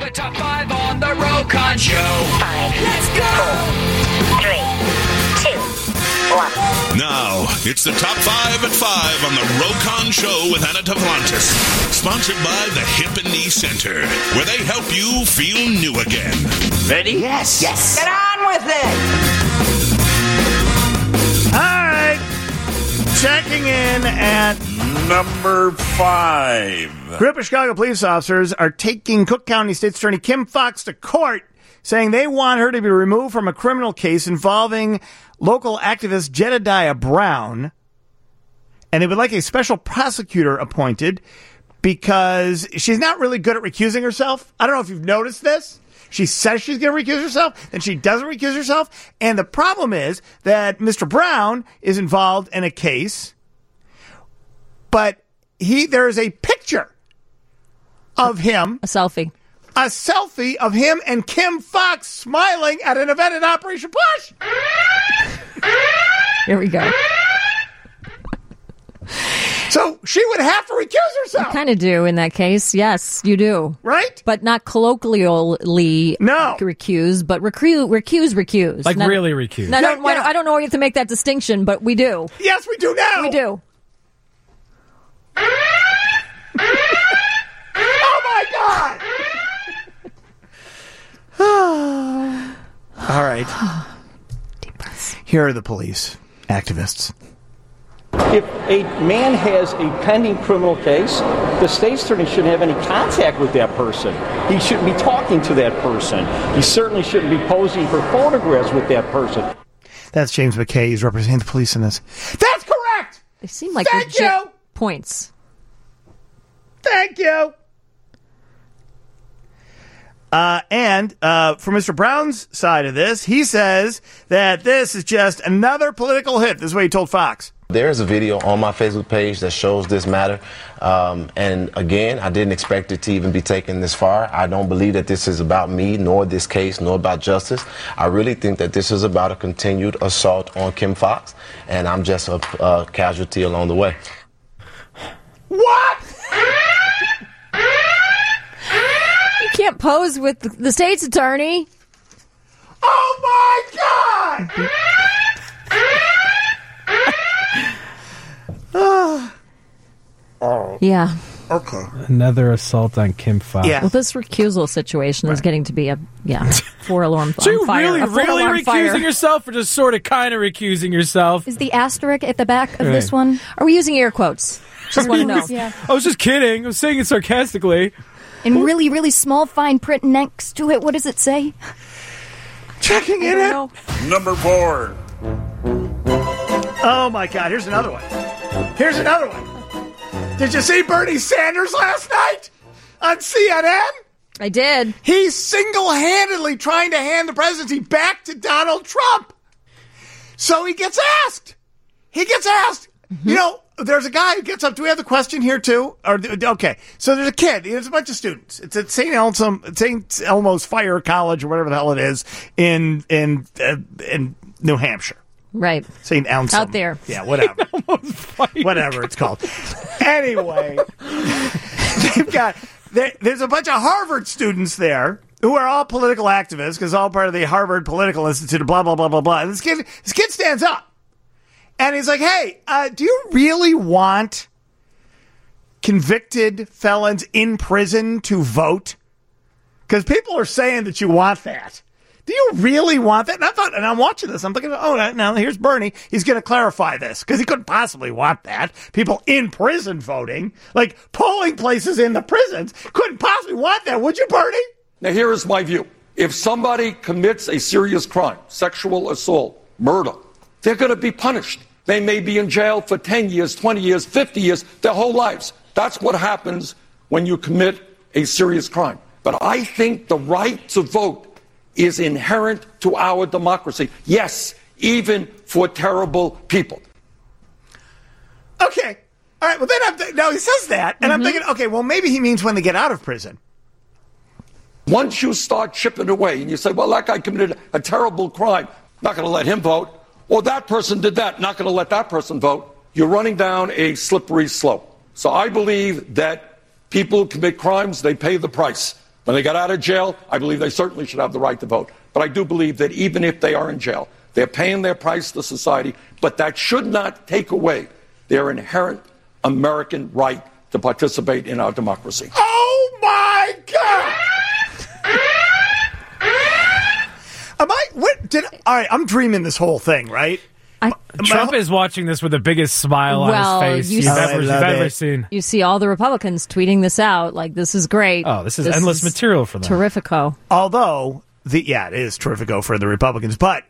The top 5 on the Rokon Show. 5. Let's go. 4, 3, 2, 1. Now, it's the top 5 at 5 on the Rokon Show with Anna Tavlantis. Sponsored by the Hip and Knee Center, where they help you feel new again. Ready? Yes. Get on with it. All right. Checking in at number 5. A group of Chicago police officers are taking Cook County State's Attorney Kim Foxx to court, saying they want her to be removed from a criminal case involving local activist Jedediah Brown. And they would like a special prosecutor appointed because she's not really good at recusing herself. I don't know if you've noticed this. She says she's going to recuse herself, then she doesn't recuse herself. And the problem is that Mr. Brown is involved in a case, but there is a picture of him. A selfie of him and Kim Foxx smiling at an event in Operation Push. Here we go. So she would have to recuse herself. You kind of do in that case. Yes, you do. Right? But not colloquially recuse, but recuse. Like really recuse. I don't know why you have to make that distinction, but we do. Yes, we do now. We do. Oh, my God. All right. Deep breaths. Here are the police activists. If a man has a pending criminal case, the state's attorney shouldn't have any contact with that person. He shouldn't be talking to that person. He certainly shouldn't be posing for photographs with that person. That's James McKay. He's representing the police in this. That's correct! They seem like Thank legit you. Points. Thank you. And from Mr. Brown's side of this, he says that this is just another political hit. This is what he told Fox. There is a video on my Facebook page that shows this matter. And again, I didn't expect it to even be taken this far. I don't believe that this is about me, nor this case, nor about justice. I really think that this is about a continued assault on Kim Foxx, and I'm just a casualty along the way. What? You can't pose with the state's attorney. Oh, my God! Yeah. Okay. Another assault on Kim Foxx. Yeah. Well, this recusal situation is getting to be a forlorn So you're fire. really recusing yourself, or just sort of kind of recusing yourself? Is the asterisk at the back of this one? Are we using air quotes? Just want to know. Yeah. I was just kidding. I was saying it sarcastically. In really, really small fine print next to it, what does it say? Checking in it. Number 4. Oh, my God. Here's another one. Did you see Bernie Sanders last night on CNN? I did. He's single-handedly trying to hand the presidency back to Donald Trump. So he gets asked. Mm-hmm. You know, there's a guy who gets up. Do we have the question here, too? Okay. So there's a kid. There's a bunch of students. It's at St. Elmo's Fire College or whatever the hell it is in New Hampshire. Right. St. Elmo. Out there. Yeah, whatever. Whatever it's called. Anyway, there's a bunch of Harvard students there who are all political activists because all part of the Harvard Political Institute, blah, blah, blah, blah, blah. And this kid stands up. And he's like, hey, do you really want convicted felons in prison to vote? Because people are saying that you want that. Do you really want that? And I'm watching this. I'm thinking, now here's Bernie. He's going to clarify this because he couldn't possibly want that. People in prison voting, like polling places in the prisons, couldn't possibly want that. Would you, Bernie? Now, here is my view. If somebody commits a serious crime, sexual assault, murder, they're going to be punished. They may be in jail for 10 years, 20 years, 50 years, their whole lives. That's what happens when you commit a serious crime. But I think the right to vote is inherent to our democracy. Yes, even for terrible people. Okay. All right. Well, then now he says that, and I'm thinking, okay, well, maybe he means when they get out of prison. Once you start chipping away and you say, well, that guy committed a terrible crime, not going to let him vote. Or that person did that, not going to let that person vote. You're running down a slippery slope. So I believe that people who commit crimes, they pay the price. When they got out of jail, I believe they certainly should have the right to vote. But I do believe that even if they are in jail, they're paying their price to society, but that should not take away their inherent American right to participate in our democracy. Oh, my God! All right, I'm dreaming this whole thing, right? Trump is watching this with the biggest smile on his face you've ever seen. You see all the Republicans tweeting this out, like, this is great. Oh, this is endless material for them. Terrifico. Although, it is terrifico for the Republicans, but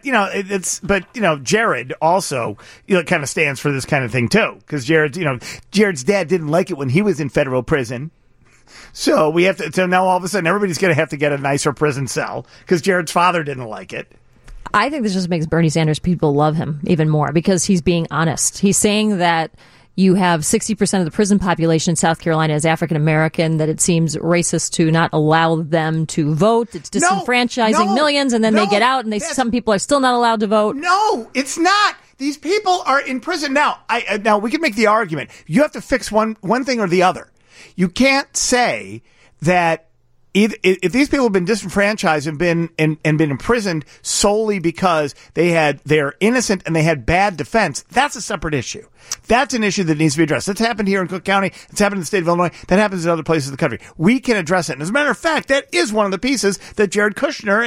Jared also, kind of stands for this kind of thing too, because Jared's dad didn't like it when he was in federal prison. So so now all of a sudden everybody's going to have to get a nicer prison cell because Jared's father didn't like it. I think this just makes Bernie Sanders people love him even more because he's being honest. He's saying that you have 60% of the prison population in South Carolina is African American, that it seems racist to not allow them to vote. It's disenfranchising millions, and then they get out, and some people are still not allowed to vote. No, it's not. These people are in prison now. Now we can make the argument. You have to fix one thing or the other. You can't say that if these people have been disenfranchised and been imprisoned solely because they're innocent and they had bad defense, that's a separate issue. That's an issue that needs to be addressed. That's happened here in Cook County. It's happened in the state of Illinois. That happens in other places of the country. We can address it. And as a matter of fact, that is one of the pieces that Jared Kushner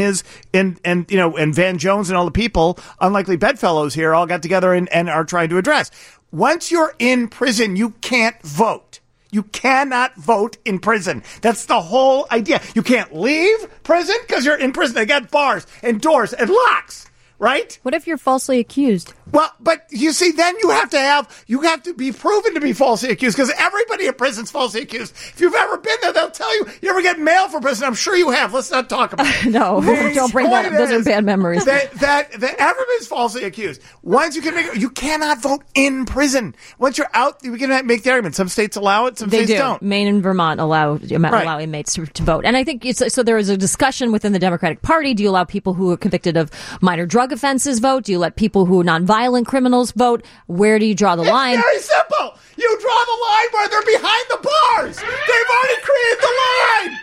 and Van Jones and all the people, unlikely bedfellows here, all got together and are trying to address. Once you're in prison, you can't vote. You cannot vote in prison. That's the whole idea. You can't leave prison because you're in prison. They got bars and doors and locks, right? What if you're falsely accused? Well, but you see, then you have to be proven to be falsely accused because everybody in prison's falsely accused. If you've ever been there, they'll tell you. You ever get mail from prison? I'm sure you have. Let's not talk about it. No, don't bring that up. Those are bad memories. That everybody's falsely accused. Once you cannot vote in prison. Once you're out, we can make the argument. Some states allow it, some states don't. Maine and Vermont allow inmates to vote. And I think so there is a discussion within the Democratic Party. Do you allow people who are convicted of minor drug offenses vote? Do you let people who are nonviolent criminals vote? Where do you draw the line? It's very simple. You draw the line where they're behind the bars. They've already created the line.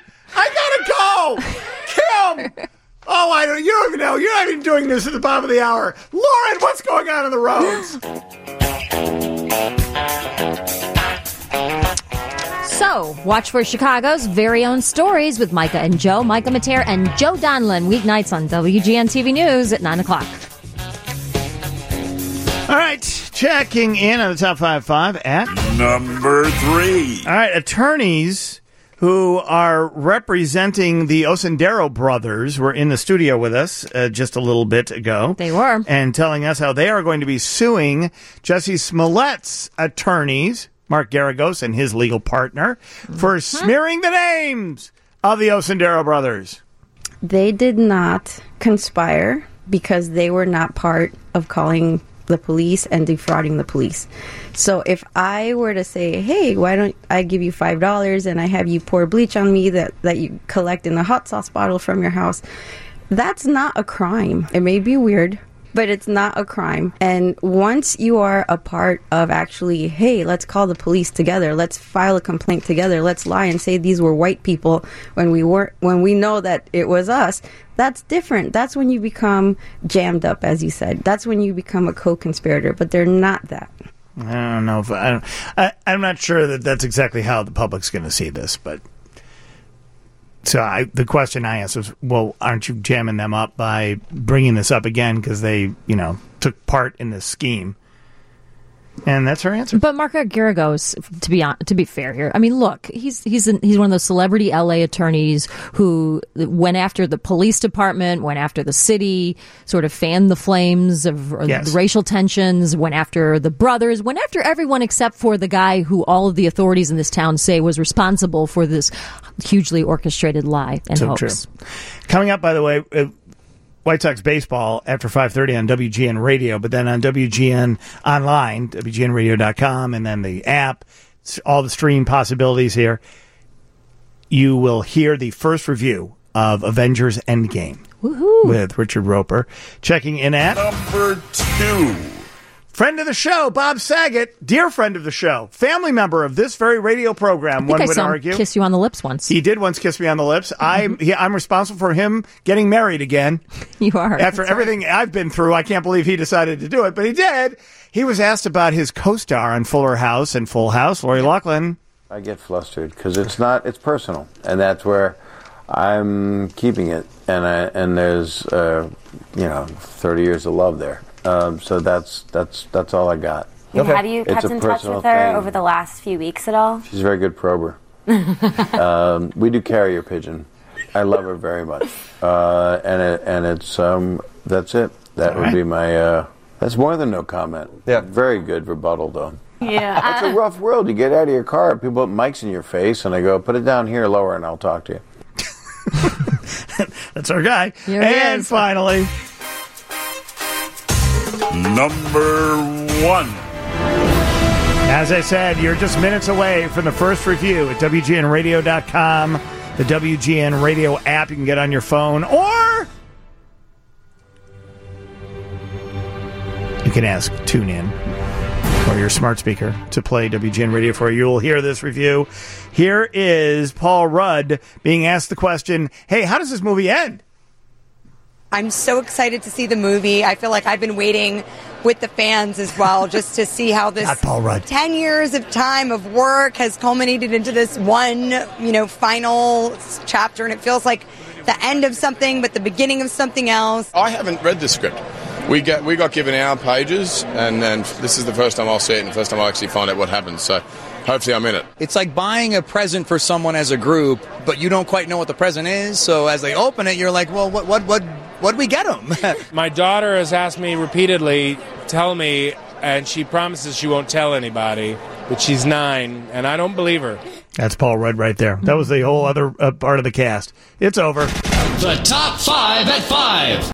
I gotta go. Kim. Oh, you don't even know. You're not even doing this at the bottom of the hour. Lauren, what's going on the roads? So, watch for Chicago's very own stories with Micah and Joe, Micah Mater and Joe Donlin, weeknights on WGN TV News at 9 o'clock. All right, checking in on the top 5 at number 3. All right, attorneys who are representing the Osendero brothers were in the studio with us just a little bit ago. They were. And telling us how they are going to be suing Jussie Smollett's attorneys, Mark Garagos and his legal partner, for smearing the names of the Osendero brothers. They did not conspire because they were not part of calling the police and defrauding the police. So if I were to say, hey, why don't I give you $5 and I have you pour bleach on me that you collect in a hot sauce bottle from your house, that's not a crime. It may be weird, but it's not a crime. And once you are a part of actually, hey, let's call the police together, let's file a complaint together, let's lie and say these were white people when we know that it was us, that's different. That's when you become jammed up, as you said. That's when you become a co-conspirator, but they're not that. I don't know if I'm not sure that that's exactly how the public's going to see this, but so the question I asked was, well, aren't you jamming them up by bringing this up again because they, took part in this scheme? And that's her answer. But Mark Garagos, to be fair here, I mean, look, he's one of those celebrity LA attorneys who went after the police department, went after the city, sort of fanned the flames of the racial tensions, went after the brothers, went after everyone except for the guy who all of the authorities in this town say was responsible for this hugely orchestrated lie and hoax. True. Coming up, by the way, White Sox baseball after 5:30 on WGN Radio, but then on WGN Online, WGNradio.com, and then the app, all the stream possibilities here, you will hear the first review of Avengers Endgame. Woohoo. With Richard Roper. Checking in at number 2. Friend of the show, Bob Saget, dear friend of the show, family member of this very radio program, one would argue. Kiss you on the lips once. He did once kiss me on the lips. I'm responsible for him getting married again. You are. After everything I've been through, I can't believe he decided to do it, but he did. He was asked about his co-star on Fuller House and Full House, Lori Loughlin. I get flustered because it's personal, and that's where I'm keeping it, and there's 30 years of love there. So that's all I got. Okay. Have you kept in touch with her over the last few weeks at all? She's a very good prober. We do carrier pigeon. I love her very much, and it's that's it. That would be my. That's more than no comment. Yeah, very good rebuttal though. Yeah, it's a rough world. You get out of your car, people put mics in your face, and I go, put it down here lower, and I'll talk to you. That's our guy. Here and finally, number 1. As I said, you're just minutes away from the first review at WGNradio.com, the WGN Radio app you can get on your phone, or you can ask TuneIn or your smart speaker to play WGN Radio for you. You'll hear this review. Here is Paul Rudd being asked the question, hey, how does this movie end? I'm so excited to see the movie. I feel like I've been waiting with the fans as well, just to see how this 10 years of time of work has culminated into this one, final chapter. And it feels like the end of something, but the beginning of something else. I haven't read the script. We got given our pages, and this is the first time I'll see it and the first time I'll actually find out what happens. So hopefully I'm in it. It's like buying a present for someone as a group, but you don't quite know what the present is. So as they open it, you're like, well, what do we get them? My daughter has asked me repeatedly, tell me, and she promises she won't tell anybody, but she's 9, and I don't believe her. That's Paul Rudd right there. That was the whole other part of the cast. It's over. The top 5 at 5.